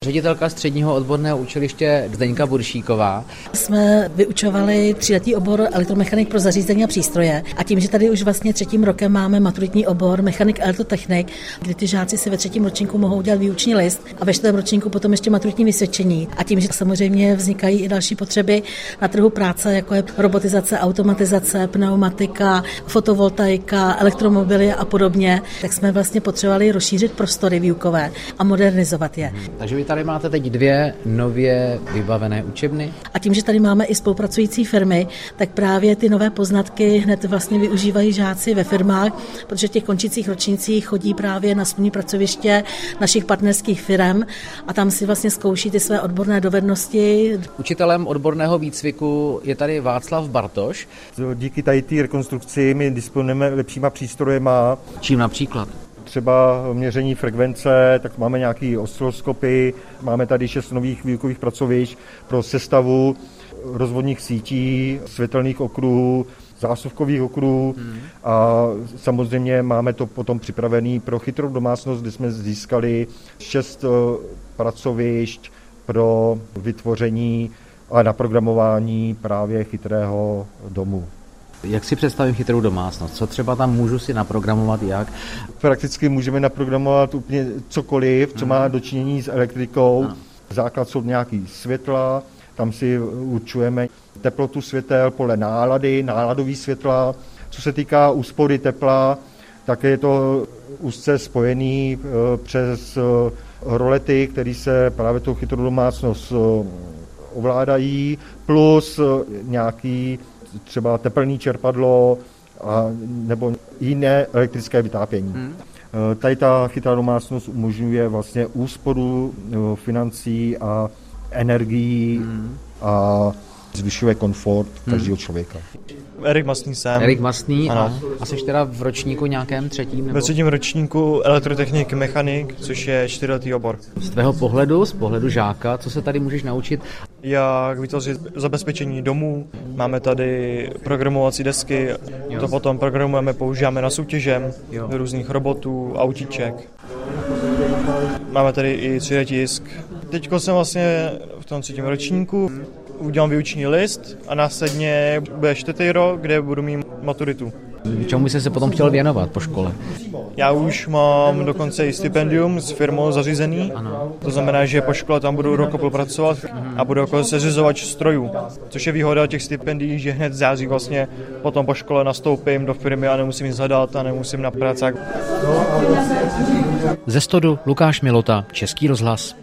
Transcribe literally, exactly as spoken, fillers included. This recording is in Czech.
Ředitelka středního odborného učiliště Zdeňka Buršíková. Jsme vyučovali tříletý obor elektromechanik pro zařízení a přístroje a tím, že tady už vlastně třetím rokem máme maturitní obor mechanik elektrotechnik, kdy ty žáci si ve třetím ročníku mohou udělat výuční list a ve čtvrtém ročníku potom ještě maturitní vysvědčení. A tím, že samozřejmě vznikají i další potřeby na trhu práce, jako je robotizace, automatizace, pneumatika, fotovoltaika, elektromobily a podobně, tak jsme vlastně potřebovali rozšířit prostory výukové a modernizovat je. Hmm. Takže vy tady máte teď dvě nově vybavené učebny. A tím, že tady máme i spolupracující firmy, tak právě ty nové poznatky hned vlastně využívají žáci ve firmách, protože v těch končících ročnících chodí právě na smluvní pracoviště našich partnerských firm a tam si vlastně zkouší ty své odborné dovednosti. Učitelem odborného výcviku je tady Václav Bartoš. Díky tady té rekonstrukci my disponujeme lepšíma přístrojema. Čím například? Třeba měření frekvence, tak máme nějaké osciloskopy, máme tady šest nových výukových pracovišť pro sestavu rozvodních sítí, světelných okruhů, zásuvkových okruhů hmm. a samozřejmě máme to potom připravený pro chytrou domácnost, kde jsme získali šest pracovišť pro vytvoření a naprogramování právě chytrého domu. Jak si představím chytrou domácnost? Co třeba tam můžu si naprogramovat, jak? Prakticky můžeme naprogramovat úplně cokoliv, co má dočinění s elektrikou. Ano. Základ jsou nějaký světla, tam si určujeme teplotu světel podle nálady, náladový světla. Co se týká úspory tepla, tak je to úzce spojený přes rolety, které se právě tou chytrou domácnost ovládají, plus nějaký třeba tepelné čerpadlo a, nebo jiné elektrické vytápění. Hmm. Tady ta chytrá domácnost umožňuje vlastně úsporu financí a energií hmm. a zvyšuje komfort každého člověka. Erik Masný jsem. Erik Masný a, a jsi teda v ročníku nějakém třetím? Nebo? Ve třetím ročníku elektrotechnik mechanik, což je čtyřletý obor. Z tvého pohledu, z pohledu žáka, co se tady můžeš naučit? Jak vytvořit zabezpečení domů, máme tady programovací desky, jo. To potom programujeme, používáme na soutěžem, jo. Různých robotů, autíček. Máme tady i tři dé tisk. Teďko jsem vlastně v tom třetím ročníku, udělám výuční list a následně bude čtvrtý rok, kde budu mít maturitu. Čemu jsi se potom chtěl věnovat po škole? Já už mám dokonce i stipendium s firmou zařízený. Ano. To znamená, že po škole tam budu rok pracovat a budu jako seřizovač strojů. Což je výhoda těch stipendií, že hned v září vlastně potom po škole nastoupím do firmy a nemusím nic hledat a nemusím na práci. Ze Stodu Lukáš Milota, Český rozhlas.